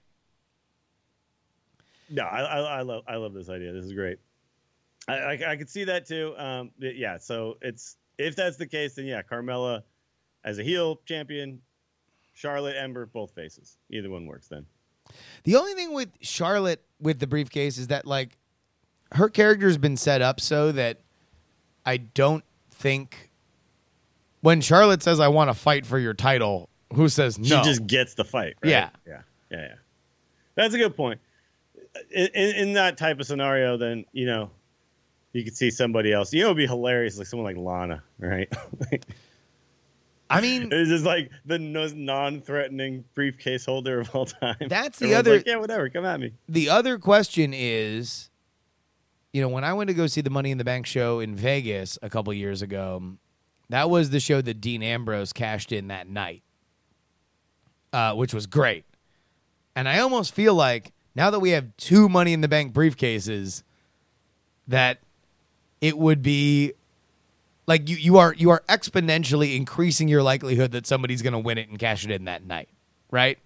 No, I love this idea. This is great. I could see that too. Yeah. So if that's the case, then yeah, Carmella as a heel champion, Charlotte, Ember, both faces. Either one works then.
The only thing with Charlotte with the briefcase is that like, her character's been set up so that I don't think when Charlotte says, I want to fight for your title, who says no?
She just gets the fight, right? Yeah. That's a good point. In that type of scenario, then, you could see somebody else. It would be hilarious, like someone like Lana, right?
I mean,
it's just like the most non-threatening briefcase holder of all time.
That's the other.
Like, yeah, whatever, come at me.
The other question is, when I went to go see the Money in the Bank show in Vegas a couple years ago, that was the show that Dean Ambrose cashed in that night, which was great. And I almost feel like now that we have two Money in the Bank briefcases, that it would be like you are exponentially increasing your likelihood that somebody's going to win it and cash it in that night. right?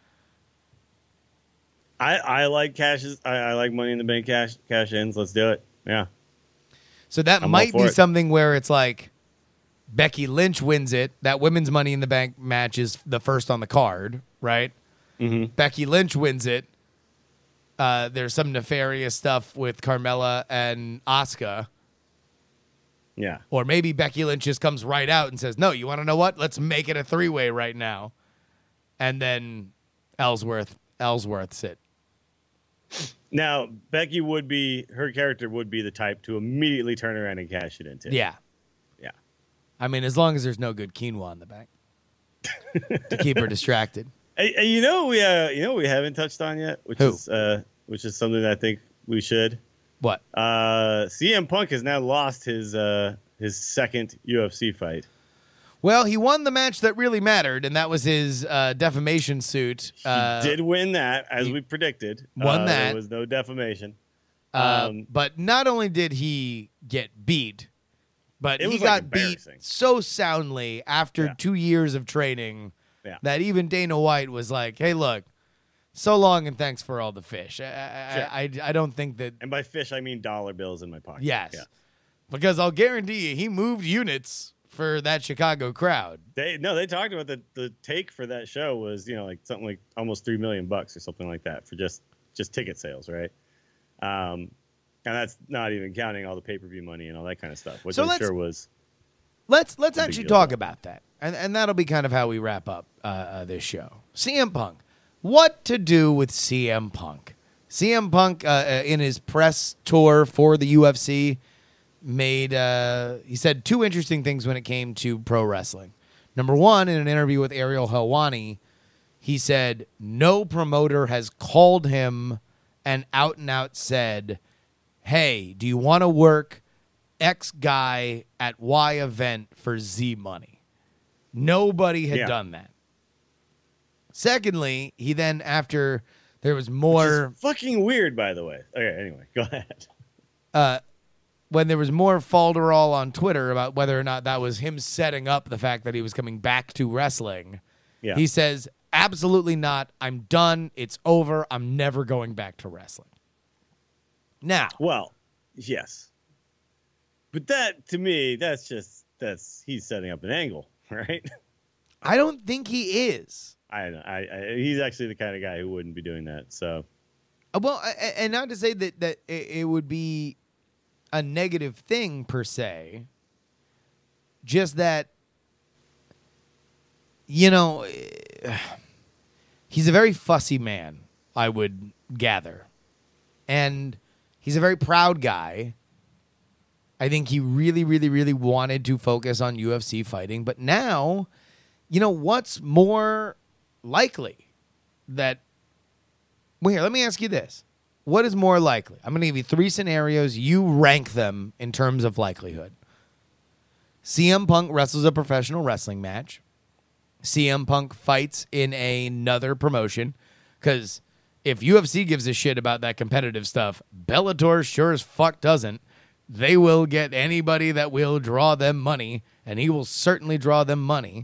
I like cashes. I like Money in the Bank cash ins. Let's do it. Yeah.
So that
I'm
might
all
be
for it.
something where it's like Becky Lynch wins it. That women's Money in the Bank match is the first on the card, right?
Mm-hmm.
Becky Lynch wins it. There's some nefarious stuff with Carmella and Asuka.
Yeah.
Or maybe Becky Lynch just comes right out and says, no, you want to know what? Let's make it a three-way right now. And then Ellsworth's it.
Now, Becky her character would be the type to immediately turn around and cash it into.
Yeah.
Yeah.
I mean, as long as there's no good quinoa in the back to keep her distracted.
Hey, you know we haven't touched on yet, which is something that I think we should.
What?
CM Punk has now lost his second UFC fight.
Well, he won the match that really mattered, and that was his defamation suit.
He did win that, as we predicted.
Won that.
There was no defamation.
But not only did he get beat, but he
was,
got beat so soundly after 2 years of training that even Dana White was like, hey, look, so long and thanks for all the fish. I don't think that...
And by fish, I mean dollar bills in my pocket.
Yes.
Yeah.
Because I'll guarantee you, he moved units for that Chicago crowd.
They talked about the take for that show was, like something like almost $3 million or something like that for just ticket sales, right? And that's not even counting all the pay-per-view money and all that kind of stuff, which I'm sure was.
Let's actually talk about that, and that'll be kind of how we wrap up this show. CM Punk, what to do with CM Punk? CM Punk in his press tour for the UFC. He said two interesting things when it came to pro wrestling. Number one, in an interview with Ariel Helwani, he said no promoter has called him and out said, hey, do you want to work X guy at Y event for Z money? Nobody had done that. Secondly, he then, after there was more...
Which is fucking weird, by the way. Okay, anyway, go ahead.
When there was more falderall on Twitter about whether or not that was him setting up the fact that he was coming back to wrestling, he says, absolutely not. I'm done. It's over. I'm never going back to wrestling. Now.
Well, yes. But that, to me, he's setting up an angle, right?
I don't think he is.
I don't know. He's actually the kind of guy who wouldn't be doing that, so.
Well, and not to say that it would be a negative thing per se, just that, he's a very fussy man, I would gather. And he's a very proud guy. I think he really, really, really wanted to focus on UFC fighting. But now, what's more likely that... Well, here, let me ask you this. What is more likely? I'm going to give you three scenarios. You rank them in terms of likelihood. CM Punk wrestles a professional wrestling match. CM Punk fights in another promotion. Because if UFC gives a shit about that competitive stuff, Bellator sure as fuck doesn't. They will get anybody that will draw them money, and he will certainly draw them money.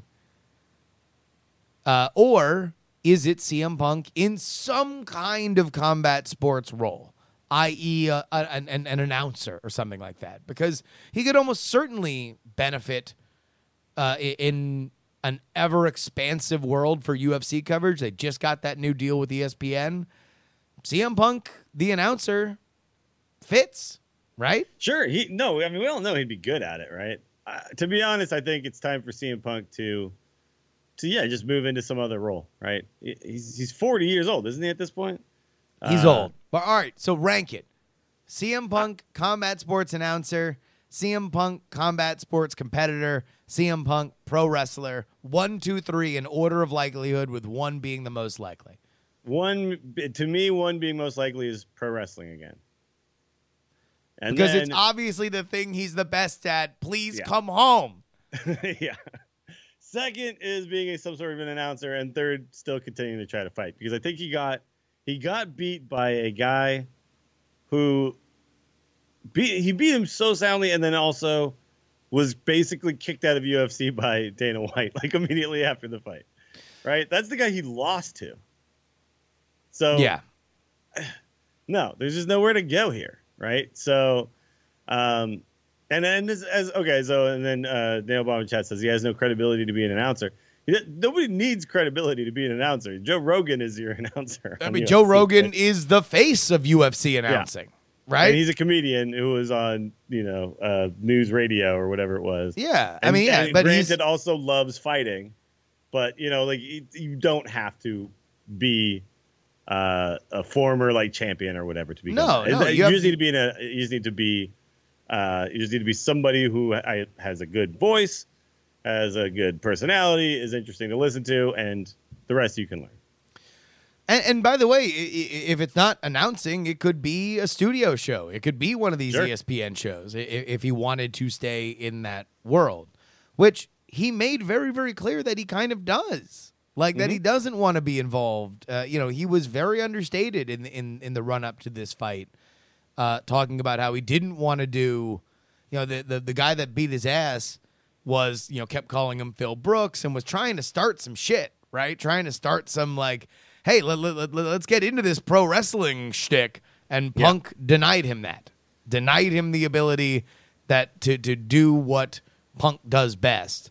Or is it CM Punk in some kind of combat sports role, i.e. an announcer or something like that? Because he could almost certainly benefit in an ever-expansive world for UFC coverage. They just got that new deal with ESPN. CM Punk, the announcer, fits, right?
Sure. We all know he'd be good at it, right? To be honest, I think it's time for CM Punk to just move into some other role, right? He's 40 years old, isn't he, at this point?
He's old. But all right, so rank it. CM Punk, combat sports announcer. CM Punk, combat sports competitor. CM Punk, pro wrestler. 1, 2, 3 in order of likelihood, with one being the most likely.
One being most likely is pro wrestling again. And
because it's obviously the thing he's the best at. Please come home.
Yeah. Second is being some sort of an announcer, and third, still continuing to try to fight, because I think he got beat by a guy who beat him so soundly, and then also was basically kicked out of UFC by Dana White, like immediately after the fight, right? That's the guy he lost to. So
yeah.
no, there's just nowhere to go here, right? So, and then Nail Bomb in chat says he has no credibility to be an announcer. Nobody needs credibility to be an announcer. Joe Rogan is your announcer.
I mean, Joe Rogan is the face of UFC announcing, right?
And he's a comedian who was on, news radio or whatever it was.
Yeah,
and,
but
granted, also loves fighting, but you don't have to be a former champion or whatever to be. You just need to be somebody who has a good voice, has a good personality, is interesting to listen to, and the rest you can learn.
And by the way, if it's not announcing, it could be a studio show. It could be one of these ESPN shows if he wanted to stay in that world, which he made very, very clear that he kind of does. That he doesn't want to be involved. He was very understated in the run up to this fight, talking about how he didn't want to do, the guy that beat his ass was, kept calling him Phil Brooks and was trying to start some shit, right? Trying to start some hey, let's get into this pro wrestling shtick. And Punk denied him that. Denied him the ability to do what Punk does best.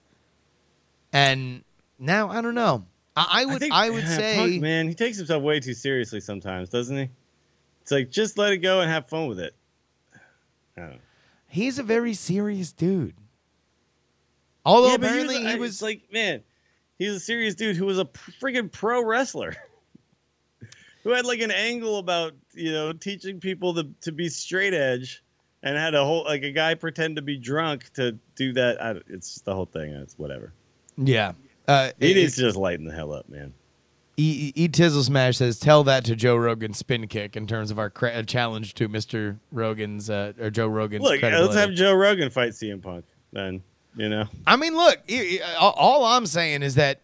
And now, I don't know. I would say,
Punk, man, he takes himself way too seriously sometimes, doesn't he? It's just let it go and have fun with it. I don't know.
He's a very serious dude. Although apparently he was
he's a serious dude who was a friggin' pro wrestler who had an angle about teaching people to be straight edge and had a guy pretend to be drunk to do that. It's just the whole thing. It's whatever.
Yeah.
He needs to just lighten the hell up, man.
E Tizzle Smash says, tell that to Joe Rogan's spin kick in terms of our challenge to Mr. Rogan's or Joe Rogan's credibility.
Let's have Joe Rogan fight CM Punk then,
I mean, look, all I'm saying is that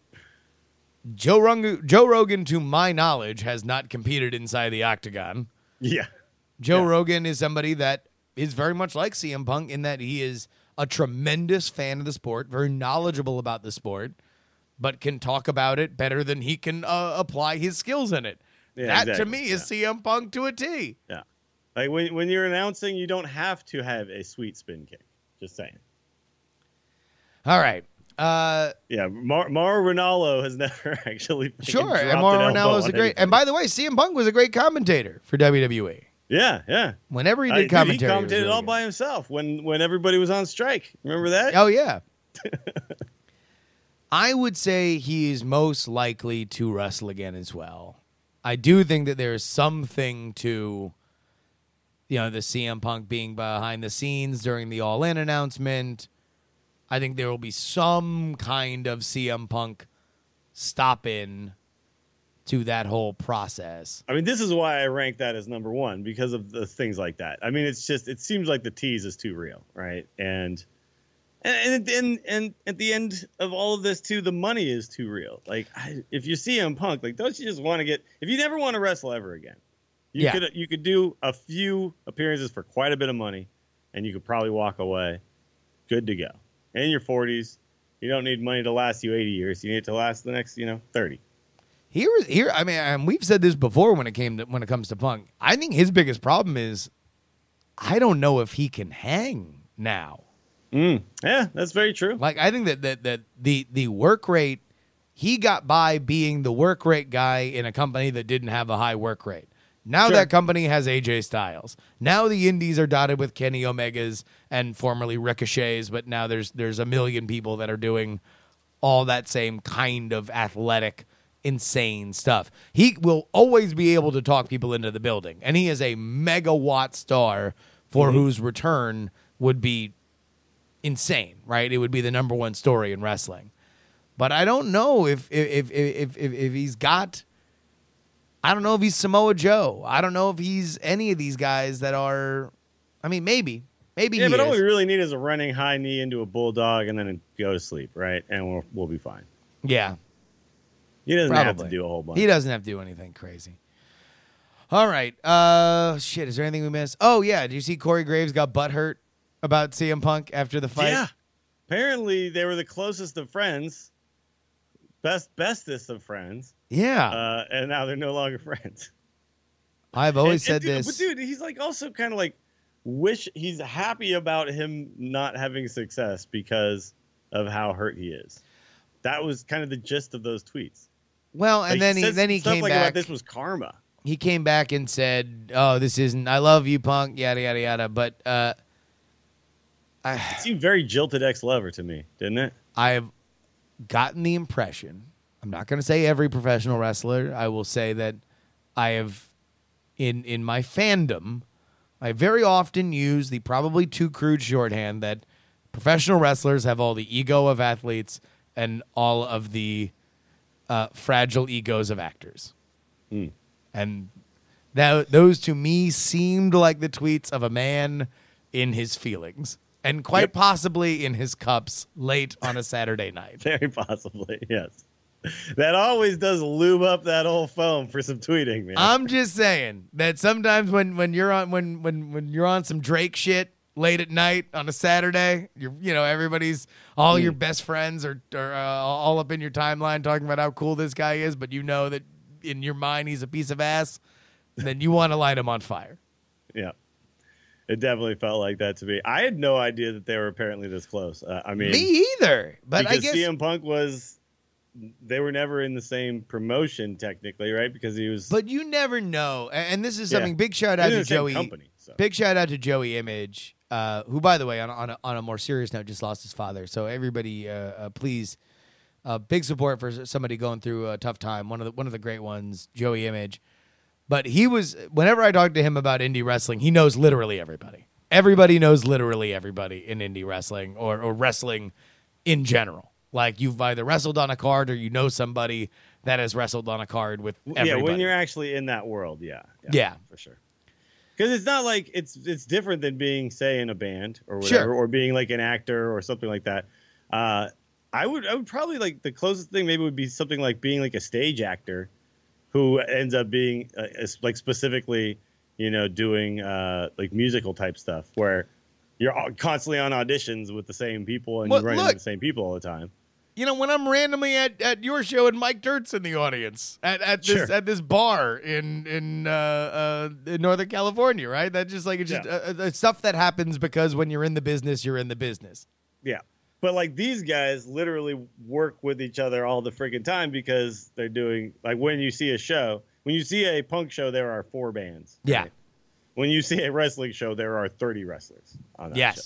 Joe Rogan, to my knowledge, has not competed inside the octagon.
Yeah.
Joe Rogan is somebody that is very much like CM Punk in that he is a tremendous fan of the sport, very knowledgeable about the sport, but can talk about it better than he can apply his skills in it. Yeah, that, to me, is CM Punk to a T.
Yeah. When you're announcing, you don't have to have a sweet spin kick. Just saying.
All right.
Mauro Ranallo has never actually.
Sure, and Mauro Ranallo is a great. And by the way, CM Punk was a great commentator for WWE.
Yeah.
Whenever he did commentary,
he commentated all by himself when everybody was on strike. Remember that?
Oh yeah. I would say he is most likely to wrestle again as well. I do think that there is something to, the CM Punk being behind the scenes during the All In announcement. I think there will be some kind of CM Punk stop-in to that whole process.
I mean, this is why I rank that as number one, because of the things like that. I mean, it seems like the tease is too real, right? And at the end of all of this, too, the money is too real. If you see CM Punk, don't you just want to get... If you never want to wrestle ever again, you could do a few appearances for quite a bit of money, and you could probably walk away good to go. In your 40s, you don't need money to last you 80 years. You need it to last the next, 30.
Here. I mean, and we've said this before when it comes to Punk. I think his biggest problem is I don't know if he can hang now.
Yeah, that's very true.
I think that the work rate, he got by being the work rate guy in a company that didn't have a high work rate. Now that company has AJ Styles. Now the indies are dotted with Kenny Omegas and formerly Ricochets, but now there's a million people that are doing all that same kind of athletic, insane stuff. He will always be able to talk people into the building, and he is a megawatt star for whose return would be insane, right? It would be the number one story in wrestling. But I don't know if he's got... I don't know if he's Samoa Joe. I don't know if he's any of these guys that are... I mean, maybe
yeah, but all we really need is a running high knee into a bulldog and then go to sleep, right? And we'll be fine.
Yeah.
He doesn't have to do a whole bunch.
He doesn't have to do anything crazy. All right. Shit, is there anything we missed? Oh, yeah. Did you see Corey Graves got butthurt about CM Punk after the fight?
Yeah. Apparently, they were the closest of friends. bestest of friends.
Yeah.
And now they're no longer friends.
I've always said
dude,
this.
But dude, he's like also kind of like he's happy about him not having success because of how hurt he is. That was kind of the gist of those tweets.
Well, and
like,
then he
stuff
came
like
back.
About this was karma.
He came back and said, "Oh, this isn't. I love you, Punk. Yada yada yada." But
it seemed very jilted ex-lover to me, didn't it?
I've gotten the impression. I'm not going to say every professional wrestler. I will say that I have, in my fandom, I very often use the probably too crude shorthand that professional wrestlers have all the ego of athletes and all of the fragile egos of actors. And those to me seemed like the tweets of a man in his feelings and quite possibly in his cups late on a Saturday night.
Very possibly, yes. That always does lube up that old phone for some tweeting, man.
I'm just saying that sometimes when you're on when you're on some Drake shit late at night on a Saturday, everybody's all your best friends are all up in your timeline talking about how cool this guy is, but you know that in your mind he's a piece of ass, then you want to light him on fire.
Yeah. It definitely felt like that to me. I had no idea that they were apparently this close.
Me either. But
because
I guess
CM Punk they were never in the same promotion technically, right? Because he was.
But you never know. And this is something. Big shout out to Joey.
Company, so.
Big shout out to Joey Image, who, by the way, on a more serious note, just lost his father. So everybody, please, big support for somebody going through a tough time. One of the great ones, Joey Image. But whenever I talk to him about indie wrestling, he knows literally everybody. Everybody knows literally everybody in indie wrestling or wrestling in general. Like you've either wrestled on a card or you know somebody that has wrestled on a card with everybody.
Yeah, when you're actually in that world, yeah, for sure. Because it's not like it's different than being, say, in a band or whatever, or being like an actor or something like that. I would probably like the closest thing maybe would be something like being like a stage actor who ends up being like specifically, doing like musical type stuff where you're constantly on auditions with the same people and you're running into the same people all the time.
When I'm randomly at your show and Mike Dirt's in the audience at this bar in Northern California, right? That's just like it's stuff that happens because when you're in the business, you're in the business. Yeah.
But like these guys literally work with each other all the freaking time because they're doing like when you see a Punk show, there are 4 bands. Right?
Yeah.
When you see a wrestling show, there are 30 wrestlers on that show.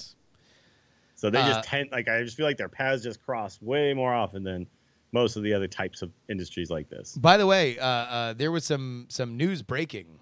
So they just I just feel like their paths just cross way more often than most of the other types of industries like this.
By the way, there was some news breaking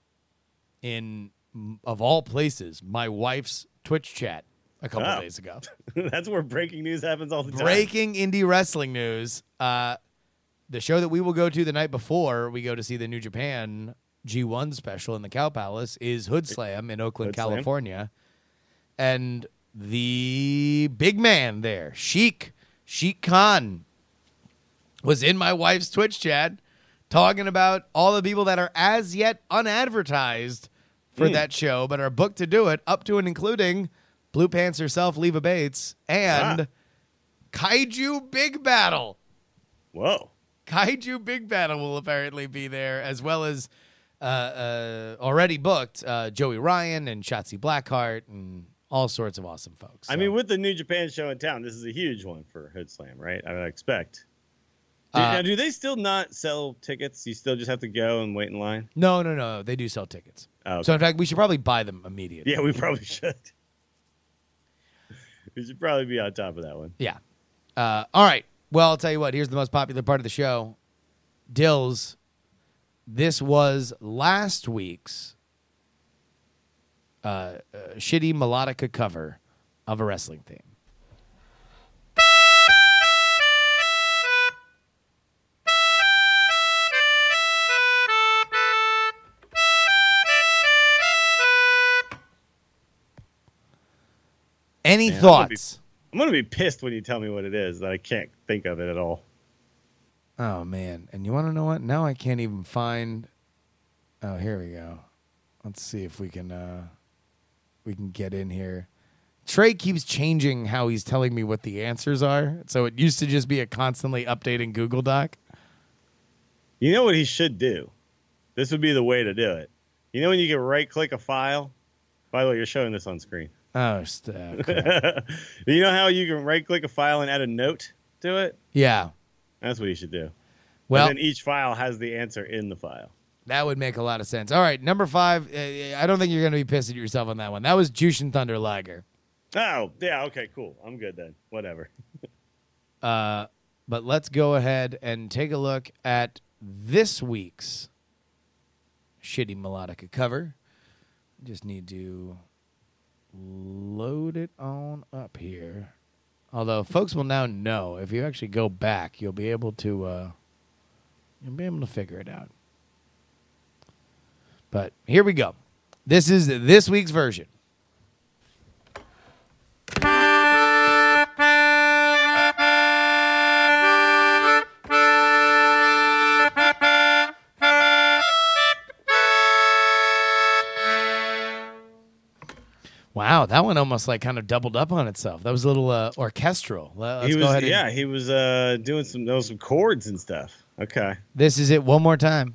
in, of all places, my wife's Twitch chat a couple of days ago.
That's where breaking news happens all the time.
Breaking indie wrestling news. The show that we will go to the night before we go to see the New Japan G1 special in the Cow Palace is Hood Slam in Oakland, California. And the big man there, Sheik Khan, was in my wife's Twitch chat talking about all the people that are as yet unadvertised for that show, but are booked to do it, up to and including Blue Pants herself, Leva Bates, and Kaiju Big Battle.
Whoa.
Kaiju Big Battle will apparently be there, as well as already booked Joey Ryan and Shotzi Blackheart and all sorts of awesome folks. So.
I mean, with the New Japan show in town, this is a huge one for Hood Slam, right? I would expect. Now, do they still not sell tickets? You still just have to go and wait in line?
No. They do sell tickets.
Oh, okay.
So, in fact, we should probably buy them immediately.
Yeah, we probably should. We should probably be on top of that one.
Yeah. All right. Well, I'll tell you what. Here's the most popular part of the show. Dills, this was last week's shitty melodica cover of a wrestling theme. Any thoughts?
I'm going to be pissed when you tell me what it is, that I can't think of it at all.
Oh, man. And you want to know what? Now I can't even find... Oh, here we go. Let's see if we can get in here Trey keeps changing how he's telling me what the answers are. So it used to just be a constantly updating Google Doc.
You know what he should do? This would be the way to do it. You know when you can right-click a file? By the way, you're showing this on screen.
Oh, okay.
You know how you can right-click a file and add a note to it?
Yeah.
That's what you should do.
Well,
and then each file has the answer in the file.
That would make a lot of sense. All right, number 5. I don't think you're going to be pissed at yourself on that one. That was Jushin Thunder Liger.
Oh, yeah, okay, cool. I'm good then. Whatever.
But let's go ahead and take a look at this week's Shitty Melodica cover. Just need to load it on up here. Although folks will now know if you actually go back, you'll be able to figure it out. But here we go. This is this week's version. Wow, that one almost like kind of doubled up on itself. That was a little orchestral. Let's go ahead.
Yeah, he was doing some chords and stuff. Okay.
This is it one more time.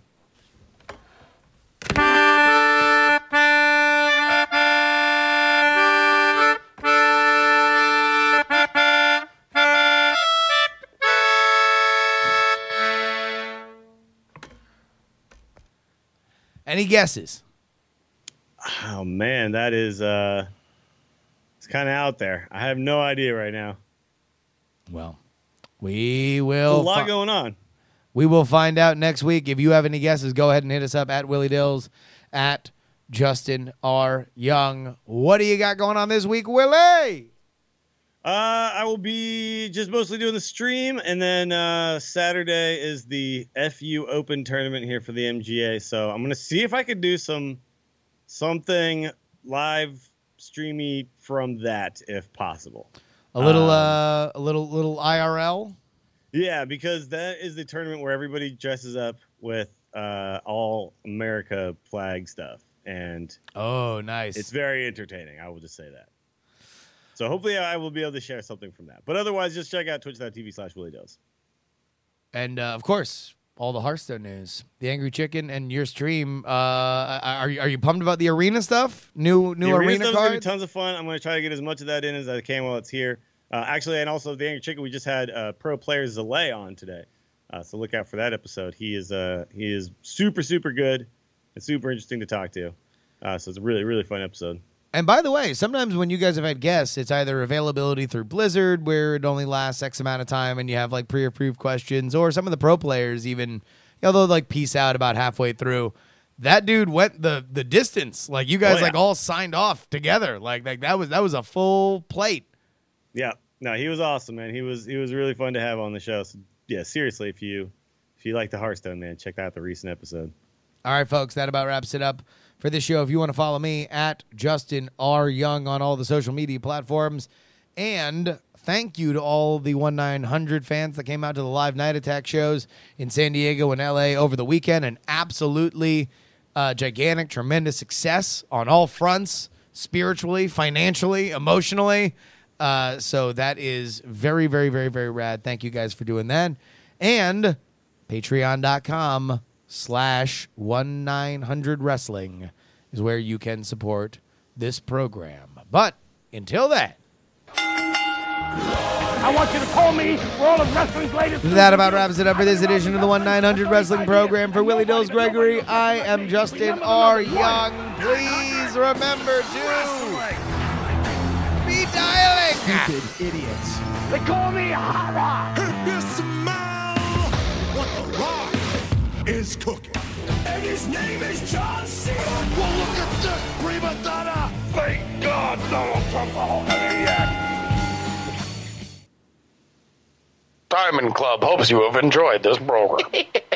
Any guesses?
Oh man, that is it's kind of out there. I have no idea right now.
Well, we will.
A lot going on.
We will find out next week. If you have any guesses, go ahead and hit us up at Willie Dills, at Justin R. Young. What do you got going on this week, Willie?
I will be just mostly doing the stream, and then Saturday is the FU Open tournament here for the MGA. So I'm gonna see if I could do something live streamy from that, if possible.
A little IRL.
Yeah, because that is the tournament where everybody dresses up with all America flag stuff, and
oh, nice!
It's very entertaining. I will just say that. So hopefully I will be able to share something from that. But otherwise, just check out twitch.tv/WillieDills.
And, of course, all the Hearthstone news. The Angry Chicken and your stream. Are you pumped about the arena stuff? New arena cards?
Gonna be tons of fun. I'm going to try to get as much of that in as I can while it's here. Actually, and also the Angry Chicken, we just had pro player Zalay on today. So look out for that episode. He is super, super good and super interesting to talk to. So it's a really, really fun episode.
And by the way, sometimes when you guys have had guests, it's either availability through Blizzard, where it only lasts X amount of time and you have like pre-approved questions, or some of the pro players even, they'll like peace out about halfway through. That dude went the distance. Like you guys like all signed off together. Like that was a full plate.
Yeah. No, he was awesome, man. He was really fun to have on the show. So yeah, seriously, if you like the Hearthstone, man, check out the recent episode.
All right, folks, that about wraps it up for this show. If you want to follow me at Justin R. Young on all the social media platforms. And thank you to all the 1-900 fans that came out to the live Night Attack shows in San Diego and LA over the weekend. An absolutely gigantic, tremendous success on all fronts, spiritually, financially, emotionally. So that is very, very, very, very rad. Thank you guys for doing that. And patreon.com/1900 wrestling is where you can support this program. But until then,
I want you to call me World of Wrestling's latest.
That about wraps it up for this edition of the 1-900 Wrestling program. For Willie Dills Gregory, I am Justin R. Young. Please remember to be dialing.
Stupid idiots.
They call me Hara.
If you smell what the Rock is cooking. And his name is John Cena. Well, look at this prima donna.
Thank God Donald Trump's a whole maniac.
Diamond Club hopes you have enjoyed this program.